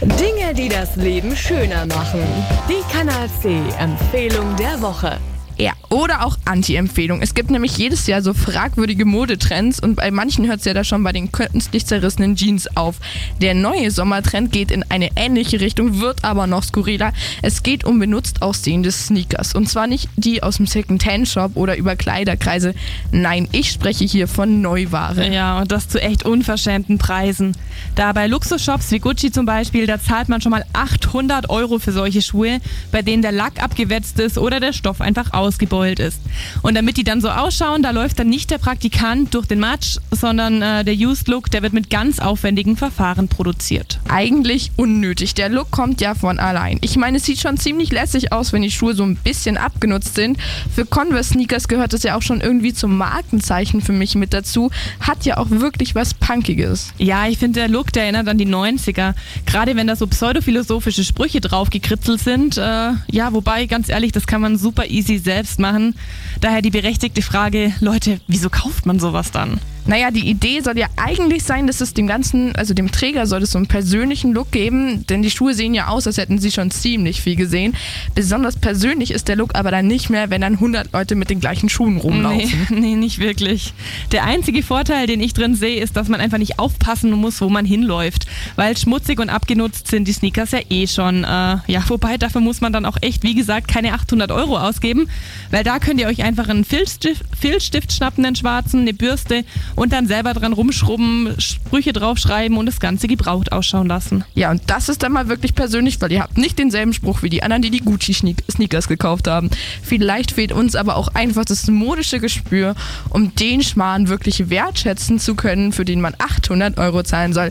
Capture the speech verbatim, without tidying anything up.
Dinge, die das Leben schöner machen. Die Kanal C Empfehlung der Woche. Ja, oder auch Anti-Empfehlung. Es gibt nämlich jedes Jahr so fragwürdige Modetrends und bei manchen hört es ja da schon bei den künstlich zerrissenen Jeans auf. Der neue Sommertrend geht in eine ähnliche Richtung, wird aber noch skurriler. Es geht um benutzt aussehende Sneakers und zwar nicht die aus dem Second-Hand-Shop oder über Kleiderkreise. Nein, ich spreche hier von Neuware. Ja, und das zu echt unverschämten Preisen. Da bei Luxusshops wie Gucci zum Beispiel, da zahlt man schon mal achthundert Euro für solche Schuhe, bei denen der Lack abgewetzt ist oder der Stoff einfach ausgebeult ist. Und damit die dann so ausschauen, da läuft dann nicht der Praktikant durch den Matsch, sondern äh, der Used Look, der wird mit ganz aufwendigen Verfahren produziert. Eigentlich unnötig. Der Look kommt ja von allein. Ich meine, es sieht schon ziemlich lässig aus, wenn die Schuhe so ein bisschen abgenutzt sind. Für Converse-Sneakers gehört das ja auch schon irgendwie zum Markenzeichen für mich mit dazu. Hat ja auch wirklich was Punkiges. Ja, ich finde, der Look, der erinnert an die neunziger. Gerade wenn da so pseudophilosophische Sprüche drauf gekritzelt sind. Äh, ja, wobei, ganz ehrlich, das kann man super easy selbst machen. Daher die berechtigte Frage, Leute, wieso kauft man sowas dann? Naja, die Idee soll ja eigentlich sein, dass es dem Ganzen, also dem Träger soll es so einen persönlichen Look geben, denn die Schuhe sehen ja aus, als hätten sie schon ziemlich viel gesehen. Besonders persönlich ist der Look aber dann nicht mehr, wenn dann hundert Leute mit den gleichen Schuhen rumlaufen. Nee, nee, nicht wirklich. Der einzige Vorteil, den ich drin sehe, ist, dass man einfach nicht aufpassen muss, wo man hinläuft, weil schmutzig und abgenutzt sind die Sneakers ja eh schon. Äh, ja, wobei, dafür muss man dann auch echt, wie gesagt, keine achthundert Euro ausgeben, weil da könnt ihr euch einfach einen Filzstift, Filzstift schnappen, einen schwarzen, eine Bürste und dann selber dran rumschrubben, Sprüche draufschreiben und das Ganze gebraucht ausschauen lassen. Ja, und das ist dann mal wirklich persönlich, weil ihr habt nicht denselben Spruch wie die anderen, die die Gucci-Sneakers gekauft haben. Vielleicht fehlt uns aber auch einfach das modische Gespür, um den Schmarrn wirklich wertschätzen zu können, für den man achthundert Euro zahlen soll.